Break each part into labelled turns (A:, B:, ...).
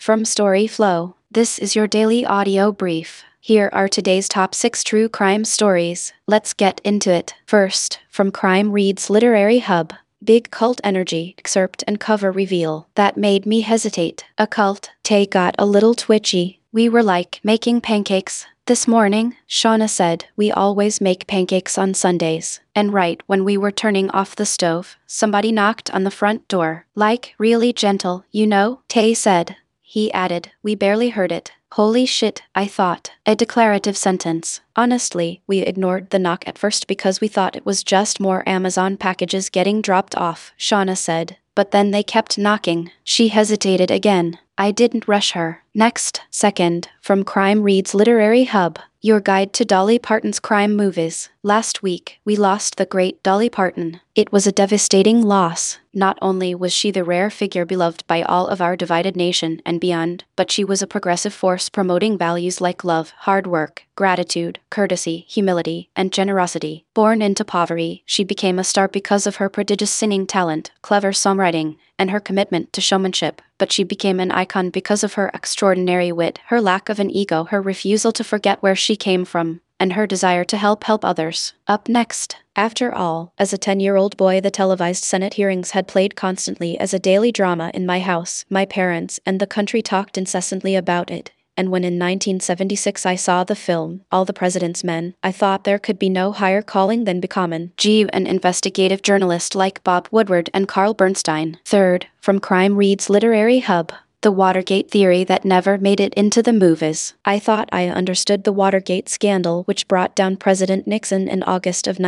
A: From StoryFlow, this is your daily audio brief. Here are today's top 6 true crime stories. Let's get into it. First, from Crime Reads Literary Hub. Big cult energy, excerpt and cover reveal. That made me hesitate. A cult. Tay got a little twitchy. We were like making pancakes. This morning, Shauna said, we always make pancakes on Sundays. And right when we were turning off the stove, somebody knocked on the front door. Like, really gentle, you know, Tay said. He added, we barely heard it. Holy shit, I thought. A declarative sentence. Honestly, we ignored the knock at first because we thought it was just more Amazon packages getting dropped off, Shauna said. But then they kept knocking. She hesitated again. I didn't rush her. Next, second, from Crime Reads Literary Hub. Your guide to Dolly Parton's crime movies. Last week, we lost the great Dolly Parton. It was a devastating loss. Not only was she the rare figure beloved by all of our divided nation and beyond, but she was a progressive force promoting values like love, hard work, gratitude, courtesy, humility, and generosity. Born into poverty, she became a star because of her prodigious singing talent, clever songwriting, and her commitment to showmanship. But she became an icon because of her extraordinary wit, her lack of an ego, her refusal to forget where she came from, and her desire to help others. Up next. After all, as a 10-year-old boy, the televised Senate hearings had played constantly as a daily drama in my house. My parents and the country talked incessantly about it. And when in 1976 I saw the film, All the President's Men, I thought there could be no higher calling than become an investigative journalist like Bob Woodward and Carl Bernstein. Third, from Crime Reads Literary Hub. The Watergate theory that never made it into the movies. I thought I understood the Watergate scandal, which brought down President Nixon in August of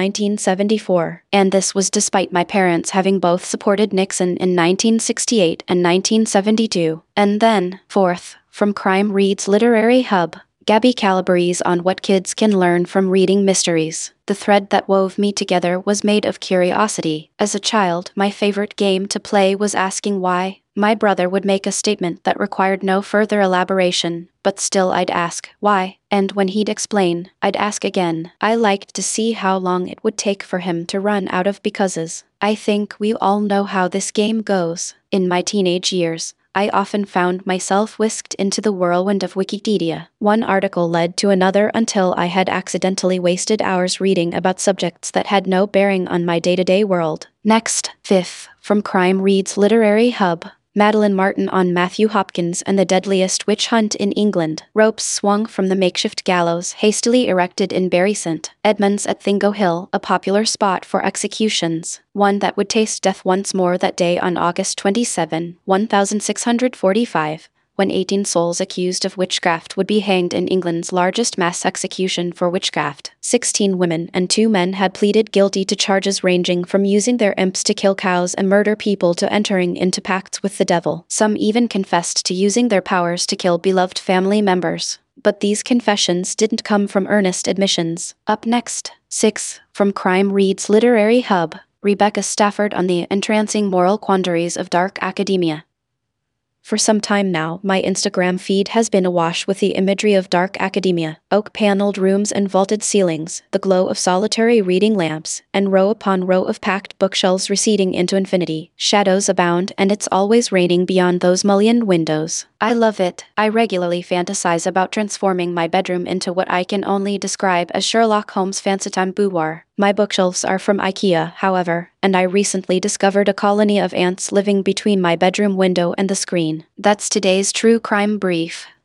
A: 1974. And this was despite my parents having both supported Nixon in 1968 and 1972. And then, fourth, from Crime Reads Literary Hub. Gabby Calabrese on what kids can learn from reading mysteries. The thread that wove me together was made of curiosity. As a child, my favorite game to play was asking why. My brother would make a statement that required no further elaboration, but still I'd ask, why? And when he'd explain, I'd ask again. I liked to see how long it would take for him to run out of becauses. I think we all know how this game goes. In my teenage years, I often found myself whisked into the whirlwind of Wikipedia. One article led to another until I had accidentally wasted hours reading about subjects that had no bearing on my day-to-day world. Next, fifth, from Crime Reads Literary Hub. Madeline Martin on Matthew Hopkins and the Deadliest Witch Hunt in England. Ropes swung from the makeshift gallows hastily erected in Bury St. Edmunds at Thingo Hill, a popular spot for executions. One that would taste death once more that day on August 27, 1645. When 18 souls accused of witchcraft would be hanged in England's largest mass execution for witchcraft. 16 women and 2 men had pleaded guilty to charges ranging from using their imps to kill cows and murder people to entering into pacts with the devil. Some even confessed to using their powers to kill beloved family members. But these confessions didn't come from earnest admissions. Up next, 6, from Crime Reads Literary Hub. Rebecca Stafford on the entrancing moral quandaries of dark academia. For some time now, my Instagram feed has been awash with the imagery of dark academia, oak-paneled rooms and vaulted ceilings, the glow of solitary reading lamps, and row upon row of packed bookshelves receding into infinity. Shadows abound, and it's always raining beyond those mullioned windows. I love it. I regularly fantasize about transforming my bedroom into what I can only describe as Sherlock Holmes' fancitime boudoir. My bookshelves are from IKEA, however, and I recently discovered a colony of ants living between my bedroom window and the screen. That's today's true crime brief.